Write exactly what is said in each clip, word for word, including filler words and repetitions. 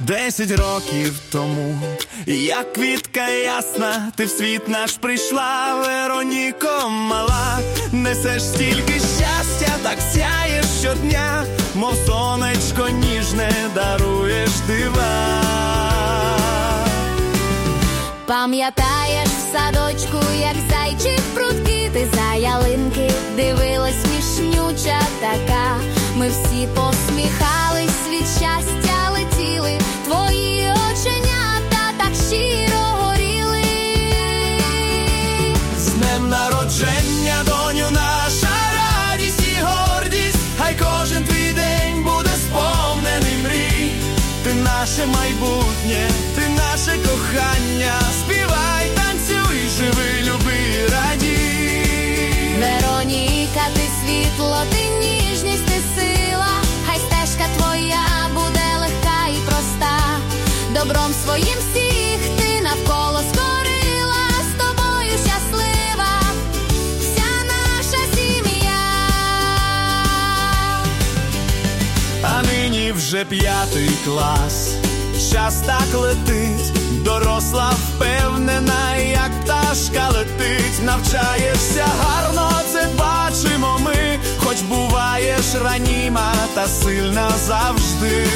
Десять років тому, як квітка ясна, ти в світ наш прийшла, Вероніко мала. Несеш стільки щастя, так сяєш щодня, мов сонечко ніжне, даруєш дива. Пам'ятаєш в садочку, як зайчик прудкий, ти за ялинки дивилась, смішнюча така. Ми всі посміхались, від щастя летіли, твої оченята так щиро горіли. З днем народження, доню, наша радість і гордість, хай кожен твій день буде сповнений мрій. Ти наше майбутнє, ти наше кохання, співай, танцюй, живи, люби, радій. Вероніка, ти світло, ти ніжність, ти сила, хай стежка твоя буде легка і проста. Добром своїм всіх ти навколо скорила, з тобою щаслива вся наша сім'я. А нині вже п'ятий клас, час так летить, доросла впевнена, як пташка летить. Навчаєшся гарно, це бачимо ми, хоч буваєш раніма та сильна завжди.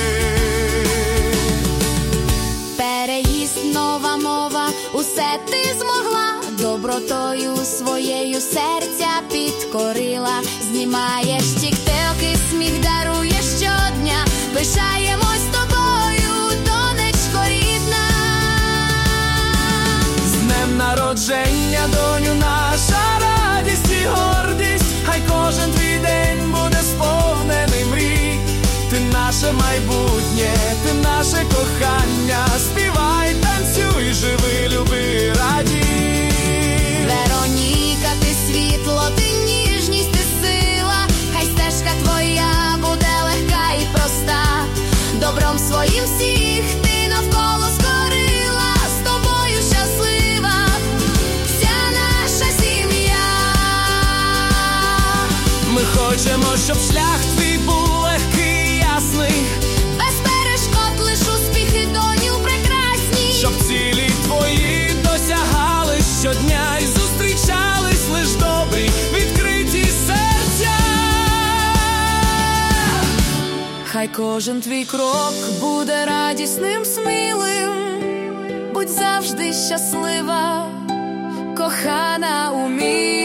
Переїзд, нова мова, усе ти змогла, добротою своєю серця підкорила. Знімаєш тік-токи, сміх даруєш щодня, пишаємось тобою, донечко рідна. З днем народження, доню, наша радість і гордість, хай кожен твій день буде сповнений мрій. Ти наше майбутнє, ти наше кохання, співай, танцюй, живи, люби, радій. Вероніка, ти світло, ти ніжність, ти сила, хай стежка твоя буде легка і проста. Добром своїм всіх ти навколо скорила, з тобою щаслива вся наша сім'я. Ми хочемо, щоб шлях твій був легкий і ясний, Без перешкод лиш успіхи, доню, прекрасні. щоб цілі твої досягали щодня і зустрічались лиш добрі, відкриті серця. Хай кожен твій крок буде радісним, смілим, будь завжди щаслива, кохана у мірі.